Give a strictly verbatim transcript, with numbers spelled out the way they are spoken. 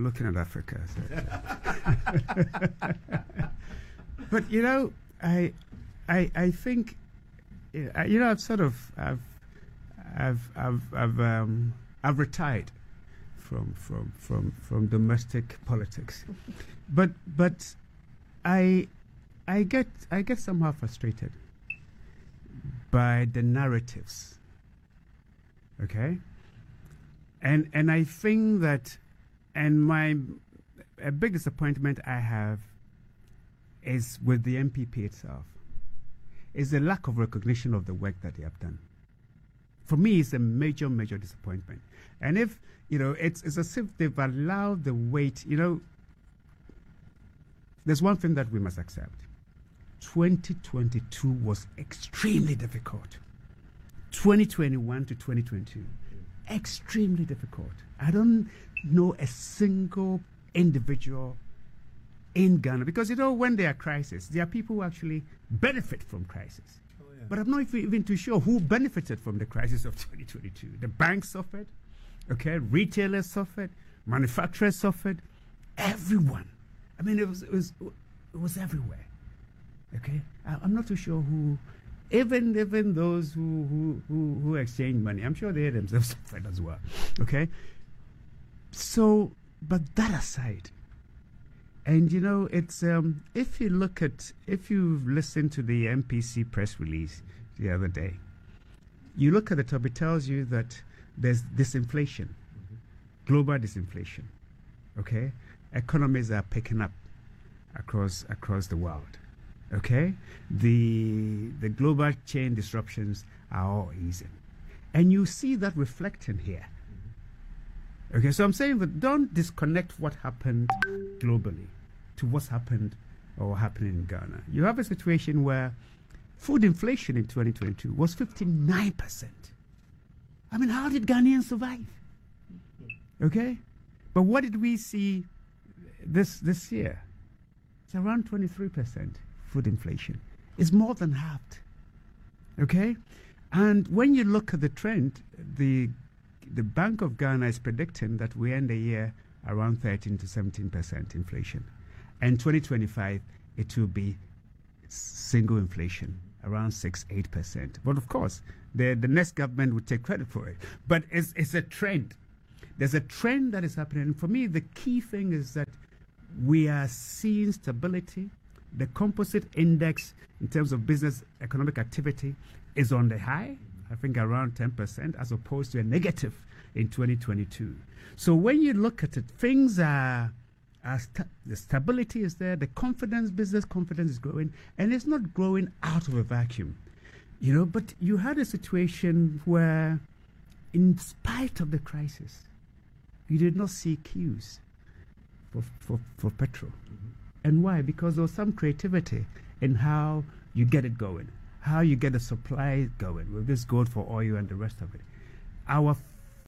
looking at Africa. So. But you know, I, I, I think, you know, I've sort of, I've, I've, I've, I've, um, I've retired from, from, from, from domestic politics, but, but, I, I get, I get somehow frustrated by the narratives. Okay, and and I think that, and my a big disappointment I have is with the M P P itself, is the lack of recognition of the work that they have done. For me, it's a major, major disappointment. And if, you know, it's, it's as if they've allowed the weight, you know, there's one thing that we must accept. twenty twenty-two was extremely difficult. twenty twenty-one to twenty twenty-two, extremely difficult. I don't know a single individual in Ghana, because, you know, when there are crises, there are people who actually benefit from crisis. Oh, yeah. But I'm not even too sure who benefited from the crisis of twenty twenty-two. The banks suffered, okay, retailers suffered, manufacturers suffered, everyone. I mean, it was, it was, it was everywhere, okay? I, I'm not too sure who, even, even those who, who, who, who exchange money, I'm sure they themselves suffered as well, okay? So, but that aside, and you know, it's um, if you look at, if you've listened to the M P C press release the other day, you look at the top, it tells you that there's disinflation, mm-hmm. global disinflation, okay? Economies are picking up across across the world, okay? The the global chain disruptions are all easing, and you see that reflecting here. Mm-hmm. Okay, so I'm saying that don't disconnect what happened globally to what's happened or happening in Ghana. You have a situation where food inflation in twenty twenty-two was fifty-nine percent. I mean, how did Ghanaians survive? Okay, but what did we see this this year? It's around twenty-three percent food inflation. It's more than halved. Okay, and when you look at the trend, the the Bank of Ghana is predicting that we end the year around thirteen to seventeen percent inflation. And twenty twenty-five, it will be single inflation, around six, eight percent. But of course, the, the next government would take credit for it. But it's, it's a trend. There's a trend that is happening. And for me, the key thing is that we are seeing stability. The composite index in terms of business economic activity is on the high, I think around ten percent, as opposed to a negative in twenty twenty-two. So when you look at it, things are, are sta- the stability is there, the confidence, business confidence is growing, and it's not growing out of a vacuum. You know, but you had a situation where, in spite of the crisis, you did not see queues for, for, for petrol. Mm-hmm. And why? Because there was some creativity in how you get it going, how you get the supply going with this gold for oil and the rest of it. Our